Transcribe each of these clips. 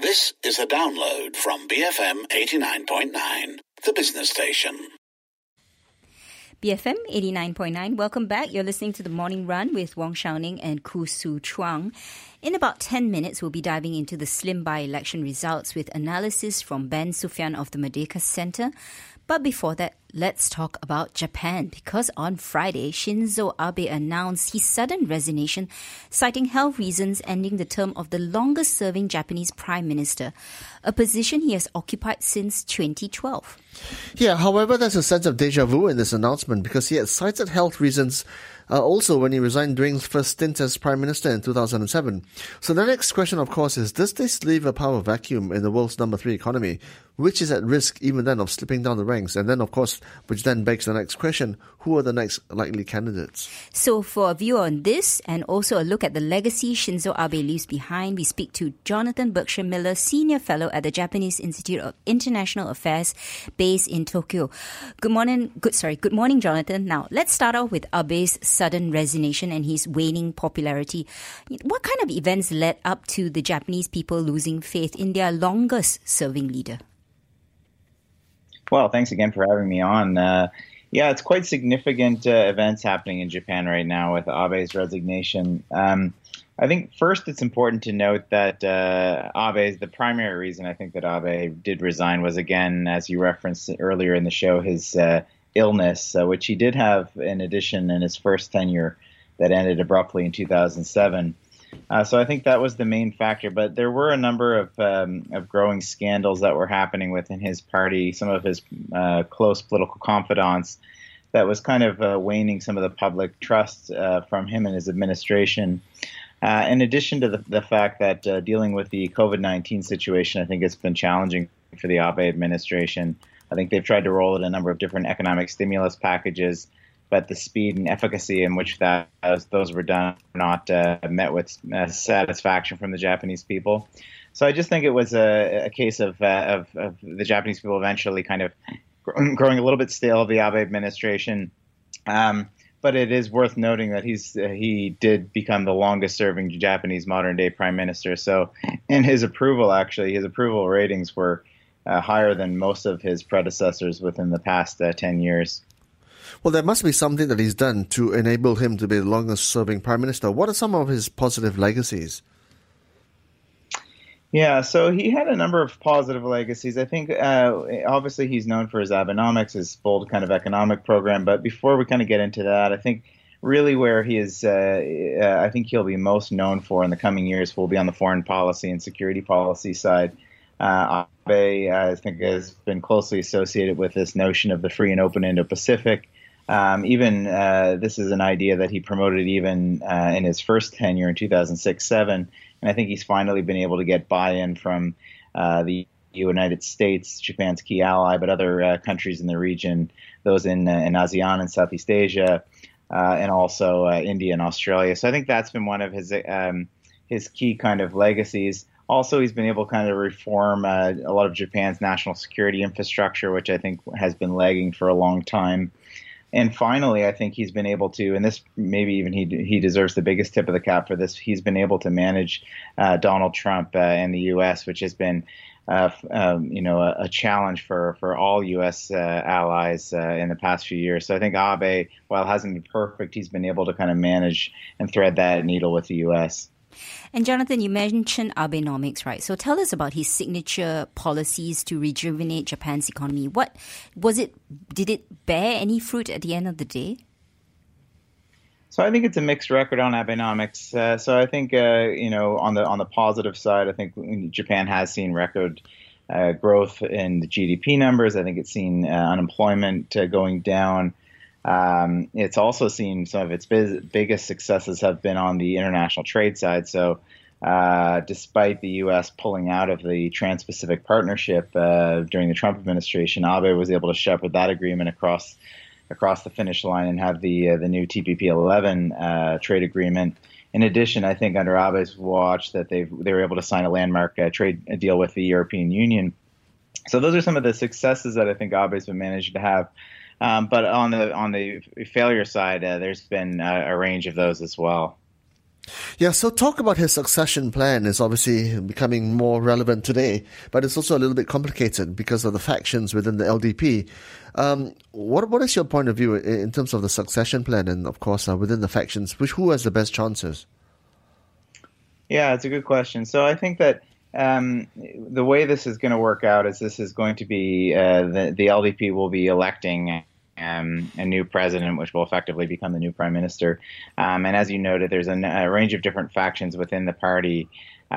This is a download from BFM 89.9, the business station. BFM 89.9, welcome back. You're listening to The Morning Run with Wong Shao-ning and Khoo Su Chuang. In about 10 minutes, we'll be diving into the Slim by-election results with analysis from Ben Sufyan of the Merdeka Center. But before that, let's talk about Japan, because on Friday, Shinzo Abe announced his sudden resignation, citing health reasons, ending the term of the longest-serving Japanese prime minister, a position he has occupied since 2012. Yeah, however, there's a sense of déjà vu in this announcement because he had cited health reasons also when he resigned during his first stint as prime minister in 2007. So the next question, of course, is does this leave a power vacuum in the world's number 3 economy, which is at risk even then of slipping down the ranks? And then, of course, which then begs the next question, who are the next likely candidates? So for a view on this and also a look at the legacy Shinzo Abe leaves behind, we speak to Jonathan Berkshire Miller, Senior Fellow at the Japanese Institute of International Affairs based in Tokyo. Good morning, Jonathan. Now, let's start off with Abe's sudden resignation and his waning popularity. What kind of events led up to the Japanese people losing faith in their longest-serving leader? Well, thanks again for having me on. Yeah, it's quite significant events happening in Japan right now with Abe's resignation. I think first it's important to note that the primary reason I think that Abe did resign was, again, as you referenced earlier in the show, his illness, which he did have in addition in his first tenure that ended abruptly in 2007. So I think that was the main factor. But there were a number of growing scandals that were happening within his party, some of his close political confidants, that was kind of waning some of the public trust from him and his administration. In addition to the fact that dealing with the COVID-19 situation, I think it's been challenging for the Abe administration. I think they've tried to roll out a number of different economic stimulus packages, but the speed and efficacy in which those were done were not met with satisfaction from the Japanese people. So I just think it was a case of the Japanese people eventually kind of growing a little bit stale of the Abe administration. But it is worth noting that he did become the longest-serving Japanese modern-day prime minister. So in his approval ratings were higher than most of his predecessors within the past 10 years. Well, there must be something that he's done to enable him to be the longest-serving prime minister. What are some of his positive legacies? Yeah, so he had a number of positive legacies. I think obviously he's known for his Abenomics, his bold kind of economic program. But before we kind of get into that, I think really where he is, I think he'll be most known for in the coming years will be on the foreign policy and security policy side. Abe, I think, has been closely associated with this notion of the free and open Indo-Pacific. This is an idea that he promoted even in his first tenure in 2006-07. And I think he's finally been able to get buy-in from the United States, Japan's key ally, but other countries in the region, those in ASEAN and Southeast Asia, and also India and Australia. So I think that's been one of his key kind of legacies. Also, he's been able to kind of reform a lot of Japan's national security infrastructure, which I think has been lagging for a long time. And finally, I think he's been able to, and this maybe even he deserves the biggest tip of the cap for this, he's been able to manage Donald Trump and the U.S., which has been a challenge for all U.S. allies in the past few years. So I think Abe, while it hasn't been perfect, he's been able to kind of manage and thread that needle with the U.S. And Jonathan, you mentioned Abenomics, right? So tell us about his signature policies to rejuvenate Japan's economy. What was it? Did it bear any fruit at the end of the day? So I think it's a mixed record on Abenomics. So I think on the positive side, I think Japan has seen record growth in the GDP numbers. I think it's seen unemployment going down. It's also seen some of its biggest successes have been on the international trade side. So despite the U.S. pulling out of the Trans-Pacific Partnership during the Trump administration, Abe was able to shepherd that agreement across the finish line and have the new TPP-11 trade agreement. In addition, I think under Abe's watch that they were able to sign a landmark trade deal with the European Union. So those are some of the successes that I think Abe's been managed to have. But on the failure side, there's been a range of those as well. Yeah, so talk about his succession plan is obviously becoming more relevant today, but it's also a little bit complicated because of the factions within the LDP. What is your point of view in terms of the succession plan and, of course, within the factions? Who has the best chances? Yeah, it's a good question. So I think that the way this is going to work out is this is going to be the LDP will be electing a new president, which will effectively become the new prime minister. And as you noted, there's a range of different factions within the party,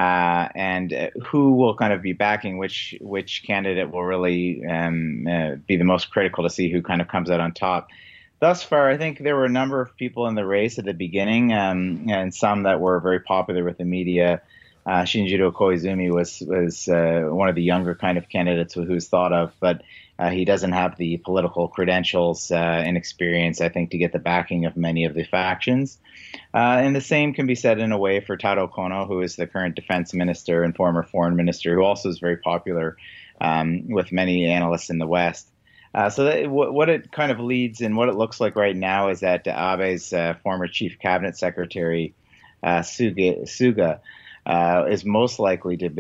and who will kind of be backing which candidate will really be the most critical to see who kind of comes out on top. Thus far, I think there were a number of people in the race at the beginning, and some that were very popular with the media. Shinjiro Koizumi was one of the younger kind of candidates who's thought of, but he doesn't have the political credentials and experience, I think, to get the backing of many of the factions. And the same can be said in a way for Taro Kono, who is the current defense minister and former foreign minister, who also is very popular with many analysts in the West. What it kind of leads and what it looks like right now is that Abe's former chief cabinet secretary, Suga, is most likely to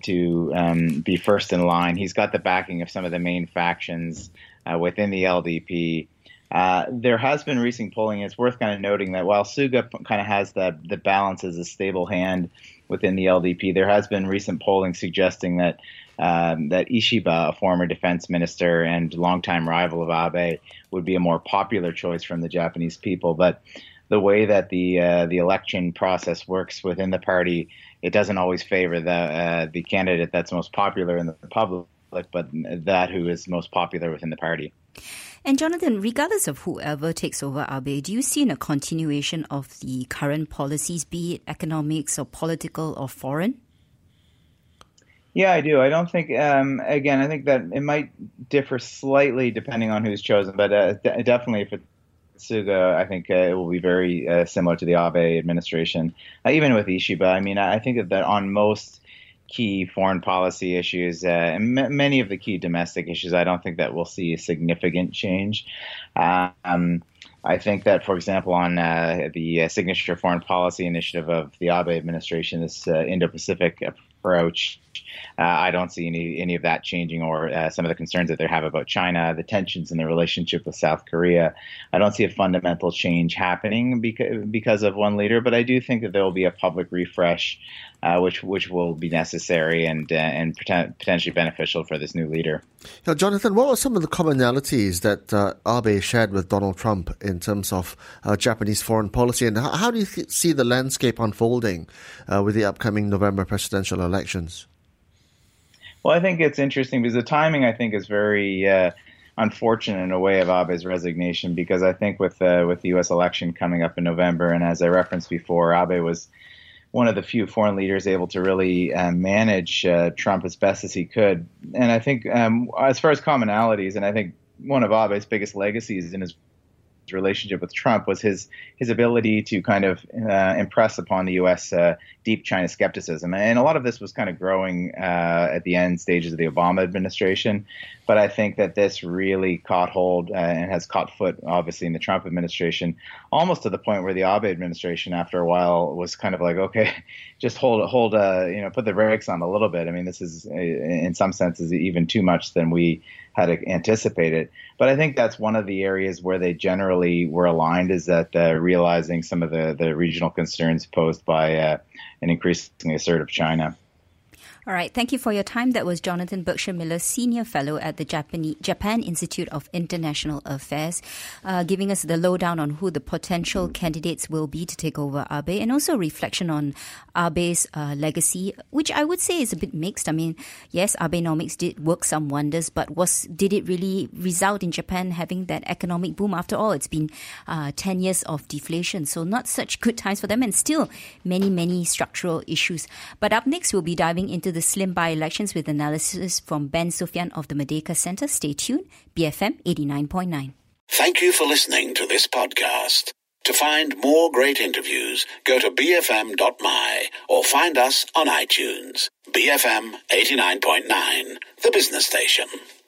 be first in line. He's got the backing of some of the main factions within the LDP. There has been recent polling. It's worth kind of noting that while Suga kind of has the balance as a stable hand within the LDP, there has been recent polling suggesting that Ishiba, a former defense minister and longtime rival of Abe, would be a more popular choice from the Japanese people. But the way that the election process works within the party, it doesn't always favor the candidate that's most popular in the public, but that who is most popular within the party. And Jonathan, regardless of whoever takes over Abe, do you see a continuation of the current policies, be it economics or political or foreign? Yeah, I do. I don't think, again, I think that it might differ slightly depending on who's chosen, but definitely if it's Suga, I think it will be very similar to the Abe administration. Even with Ishiba, I mean, I think that on most key foreign policy issues and many of the key domestic issues, I don't think that we'll see a significant change. I think that, for example, on the signature foreign policy initiative of the Abe administration, this Indo-Pacific approach, I don't see any of that changing, or some of the concerns that they have about China, the tensions in the relationship with South Korea. I don't see a fundamental change happening because of one leader, but I do think that there will be a public refresh, which will be necessary and potentially beneficial for this new leader. Now, Jonathan, what were some of the commonalities that Abe shared with Donald Trump in terms of Japanese foreign policy, and how do you see the landscape unfolding with the upcoming November presidential elections? Well, I think it's interesting because the timing, I think, is very unfortunate in a way of Abe's resignation, because I think with the U.S. election coming up in November, and as I referenced before, Abe was one of the few foreign leaders able to really manage Trump as best as he could. And I think as far as commonalities, and I think one of Abe's biggest legacies in his relationship with Trump was his ability to kind of impress upon the U.S. Deep China skepticism. And a lot of this was kind of growing at the end stages of the Obama administration. But I think that this really caught hold and has caught foot, obviously, in the Trump administration, almost to the point where the Abe administration, after a while, was kind of like, okay, just hold, put the brakes on a little bit. I mean, this is, in some senses, even too much than we had anticipated. But I think that's one of the areas where they generally were aligned, is that realizing some of the regional concerns posed by an increasingly assertive China. All right. Thank you for your time. That was Jonathan Berkshire-Miller, Senior Fellow at the Japan Institute of International Affairs, giving us the lowdown on who the potential candidates will be to take over Abe, and also reflection on Abe's legacy, which I would say is a bit mixed. I mean, yes, Abenomics did work some wonders, but did it really result in Japan having that economic boom? After all, it's been 10 years of deflation, so not such good times for them, and still many, many structural issues. But up next, we'll be diving into the slim by-elections with analysis from Ben Sufyan of the Merdeka Center. Stay tuned. BFM 89.9. Thank you for listening to this podcast. To find more great interviews, go to bfm.my or find us on iTunes. BFM 89.9, the business station.